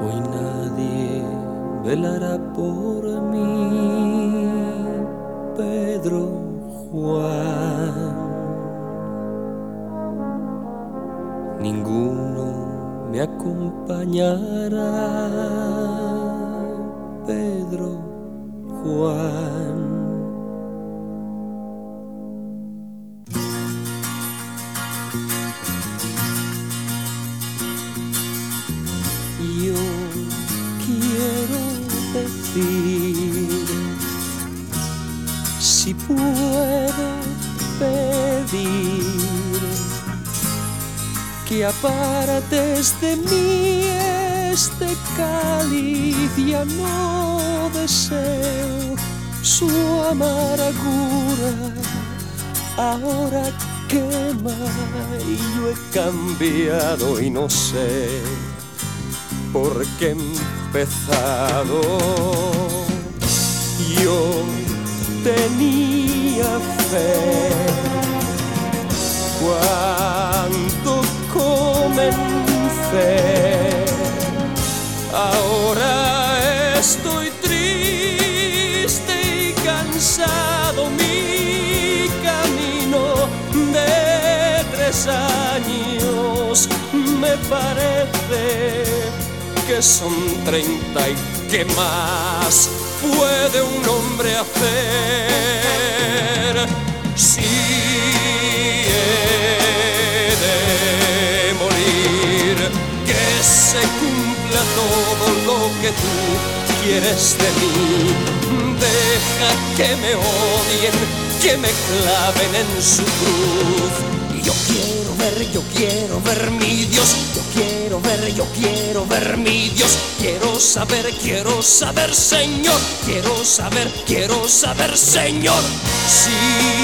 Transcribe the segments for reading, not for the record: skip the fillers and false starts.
Hoy nadie velará por mí, Pedro, Juan. Ninguno me acompañará, Pedro, Juan. Yo quiero decir, si puedo pedir, que apartes de mí este cáliz. Ya no deseo su amargura, ahora quema y yo he cambiado y no sé por qué he empezado. Yo tenía fe cuando comencé, ahora estoy triste y cansado. Mi camino de 3 años me parece que son 30 y ¿qué más puede un hombre hacer? Si he de morir, que se cumpla todo lo que tú quieres de mí. Deja que me odien, que me claven en su cruz. Yo quiero ver mi Dios. Yo quiero ver mi Dios. Quiero saber, Señor. Quiero saber, Señor. Si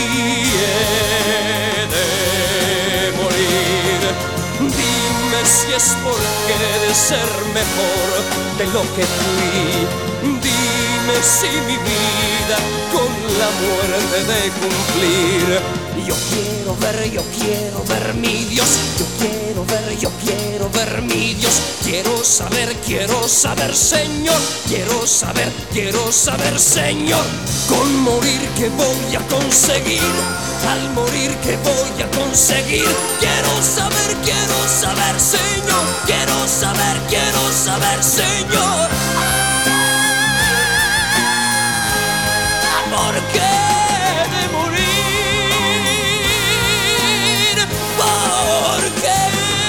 he de morir, dime si es porque he de ser mejor de lo que fui. Dime si mi vida con la muerte de cumplir. Yo quiero ver mi Dios. Yo quiero ver mi Dios. Quiero saber, Señor. Quiero saber, Señor. Con morir que voy a conseguir, al morir que voy a conseguir. Quiero saber, Señor. Quiero saber, Señor. ¿Por qué de morir? ¿Por qué?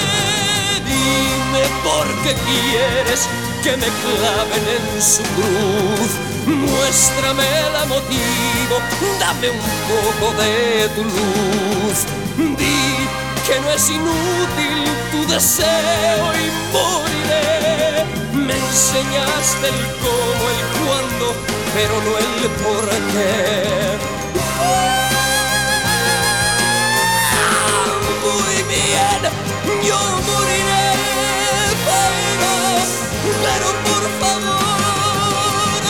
Dime por qué quieres que me claven en su cruz. Muéstrame la motivo, dame un poco de tu luz. Di que no es inútil tu deseo y moriré. Me enseñaste el cómo, el cuándo, pero no el por qué. Muy bien, yo moriré, pero por favor,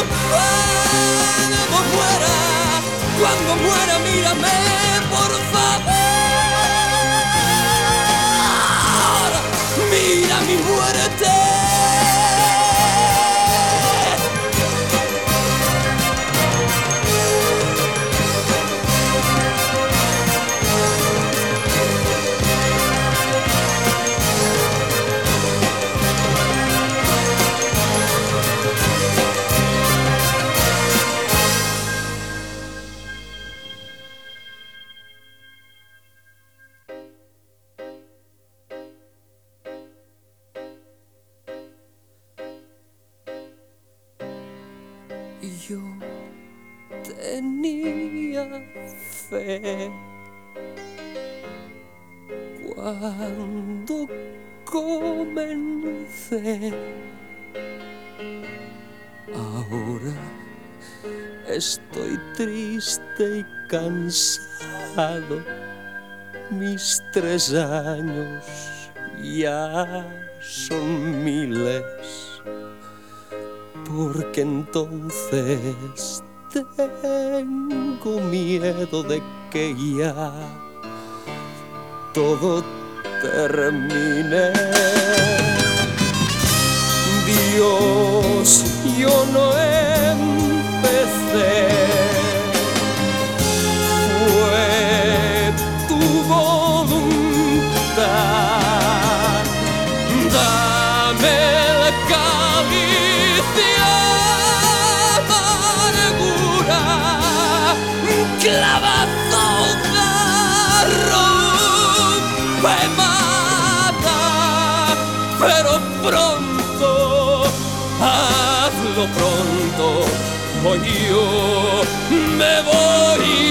cuando muera, mírame, por favor, mira mi muerte. Yo tenía fe cuando comencé, ahora estoy triste y cansado. Mis 3 años ya son miles. Porque entonces tengo miedo de que ya todo termine. Dios, yo no empecé. Fue tu voluntad. Dame el cáliz de amargura, clavado garro, me mata, pero pronto, hazlo pronto, o yo me voy.